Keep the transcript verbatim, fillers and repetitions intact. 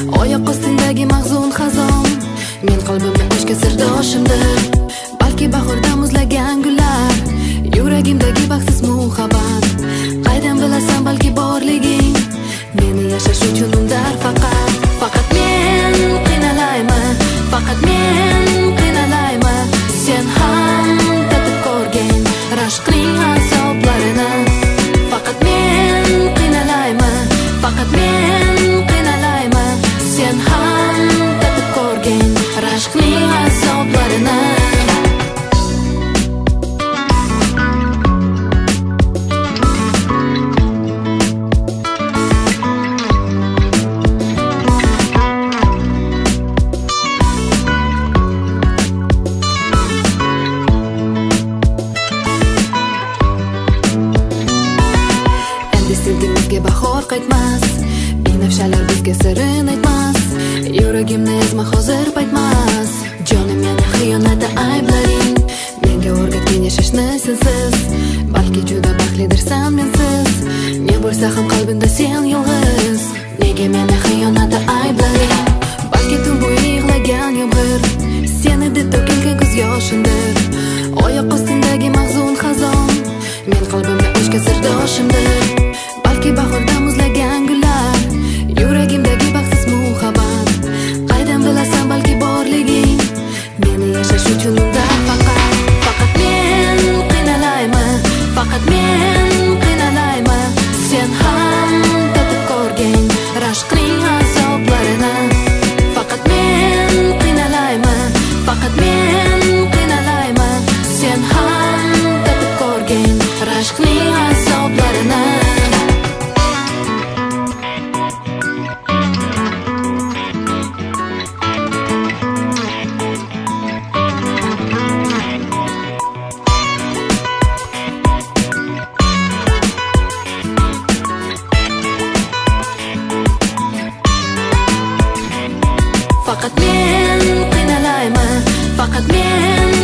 Oyoq ostindagi mahzun xazon men qalbimni ochga sirdoshimdir. Balki bahorda muzlagan gullar, yuragimdagi baxtsiz muhabbat. Qaydan bilasan balki borliging meni yashash uchun undar faqat. Faqat men qiynalayman, faqat men qiynalayman. Sen ham tatib ko'rgin rashqning azoblarini. Faqat men qiynalayman, faqat men qiynalayman. Sen ham tatib ko'rgin rashqning azoblarini. Sevgimizga bahor qaytmas, binafshalar bizga sirin aytmas. Yuragimni ezma hozir paytmas. Jonim meni xiyonatda ayblaring, menga o'rgatgan yashashni sensiz. Balki juda baxtlidirsan mensiz, ne bo'lsa ham qalbimda sen yolg'iz. Nega meni xiyonatda ayblaring? Balki tun bo'yi yig'lagan yomg'ir seni deb to'kilgan ko'z yoshimdir. Oyoq ostindagi mahzun xazon men qalbimda ochga sirdoshimdir. Balki bahorda muzlagan gullar, yuragimdagi baxtsiz muhabbat. Qaydan bilasan balki borliging meni yashash uchun unda faqat. Faqat men qiynalayman, faqat men qiynalayman. Sen ham tatib ko'rgin rashqning azoblarini. Faqat men qiynalayman, faqat men qiynalayman. Sen ham tatib ko'rgin rashqning azoblarini. Faqat men qiynalayman, faqat men